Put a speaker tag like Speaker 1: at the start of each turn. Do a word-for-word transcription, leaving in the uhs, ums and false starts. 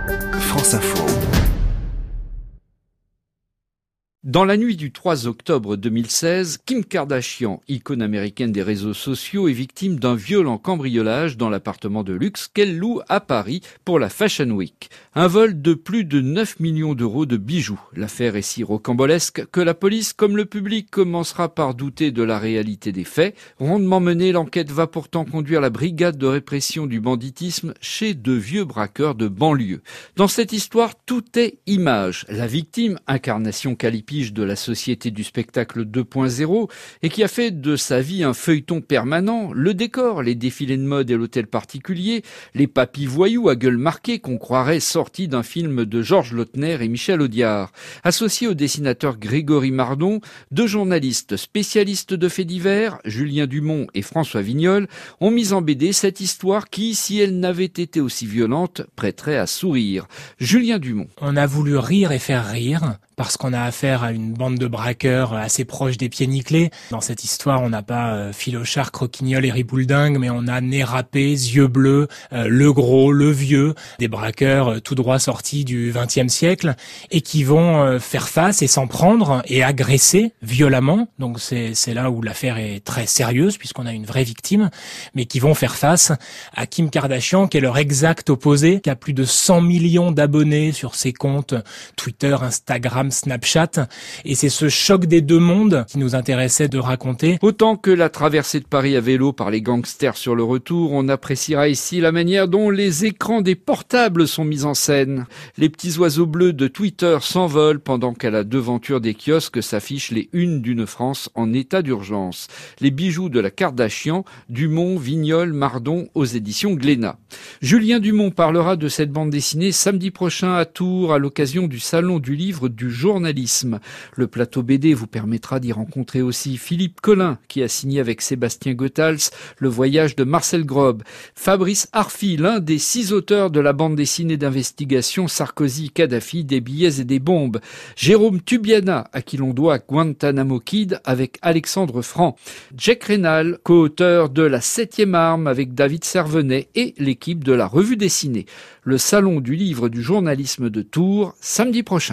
Speaker 1: France Info.
Speaker 2: Dans la nuit du trois octobre deux mille seize, Kim Kardashian, icône américaine des réseaux sociaux, est victime d'un violent cambriolage dans l'appartement de luxe qu'elle loue à Paris pour la Fashion Week. Un vol de plus de neuf millions d'euros de bijoux. L'affaire est si rocambolesque que la police, comme le public, commencera par douter de la réalité des faits. Rondement menée, l'enquête va pourtant conduire la brigade de répression du banditisme chez de vieux braqueurs de banlieue. Dans cette histoire, tout est image. La victime, incarnation calipi de la société du spectacle deux point zéro et qui a fait de sa vie un feuilleton permanent, le décor, les défilés de mode et l'hôtel particulier, les papis voyous à gueule marquée qu'on croirait sortis d'un film de Georges Lautner et Michel Audiard. Associés au dessinateur Grégory Mardon, deux journalistes spécialistes de faits divers, Julien Dumont et François Vignol, ont mis en B D cette histoire qui, si elle n'avait été aussi violente, prêterait à sourire. Julien Dumont.
Speaker 3: On a voulu rire et faire rire, parce qu'on a affaire à une bande de braqueurs assez proche des pieds nickelés. Dans cette histoire, on n'a pas euh, Filochard, Croquignol et Ribouledingue, mais on a nez râpé, yeux bleus, euh, le gros, le vieux, des braqueurs euh, tout droit sortis du vingtième siècle, et qui vont euh, faire face et s'en prendre et agresser violemment. Donc c'est, c'est là où l'affaire est très sérieuse, puisqu'on a une vraie victime, mais qui vont faire face à Kim Kardashian, qui est leur exact opposé, qui a plus de cent millions d'abonnés sur ses comptes Twitter, Instagram, Snapchat, et c'est ce choc des deux mondes qui nous intéressait de raconter.
Speaker 2: Autant que la traversée de Paris à vélo par les gangsters sur le retour, on appréciera ici la manière dont les écrans des portables sont mis en scène. Les petits oiseaux bleus de Twitter s'envolent pendant qu'à la devanture des kiosques s'affichent les unes d'une France en état d'urgence. Les bijoux de la Kardashian, Dumont, Vignol, Mardon aux éditions Glénat. Julien Dumont parlera de cette bande dessinée samedi prochain à Tours à l'occasion du Salon du Livre du journalisme. Le plateau B D vous permettra d'y rencontrer aussi Philippe Collin, qui a signé avec Sébastien Goethals Le Voyage de Marcel Grob, Fabrice Arfi, l'un des six auteurs de la bande dessinée d'investigation Sarkozy-Kadhafi, des billets et des bombes, Jérôme Tubiana, à qui l'on doit Guantanamo Kid avec Alexandre Franc, Jack Rénal, co-auteur de La Septième Arme avec David Servenet et l'équipe de la Revue dessinée. Le Salon du Livre du journalisme de Tours, samedi prochain.